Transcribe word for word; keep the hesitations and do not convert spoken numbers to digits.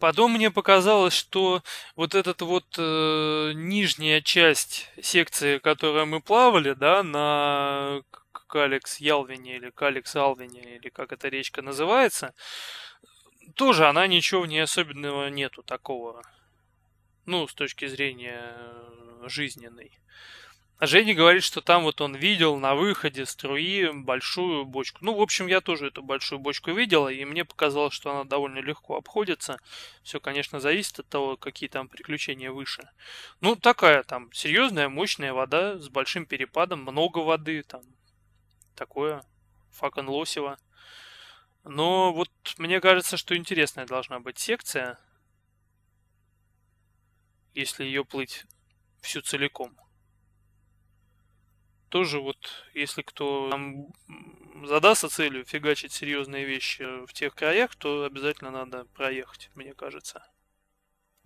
Потом мне показалось, что вот этот вот э, нижняя часть секции, которой мы плавали, да, на К- Каликс Ялвине или Каликс Алвине, или как эта речка называется, тоже она ничего в ней особенного нету такого, ну, с точки зрения э, жизненной. А Женя говорит, что там вот он видел на выходе струи большую бочку. Ну, в общем, я тоже эту большую бочку видел, и мне показалось, что она довольно легко обходится. Все, конечно, зависит от того, какие там приключения выше. Ну, такая там серьезная, мощная вода с большим перепадом, много воды, там такое, факон лосево. Но вот мне кажется, что интересная должна быть секция, если ее плыть всю целиком. Тоже вот, если кто там задастся целью фигачить серьезные вещи в тех краях, то обязательно надо проехать, мне кажется.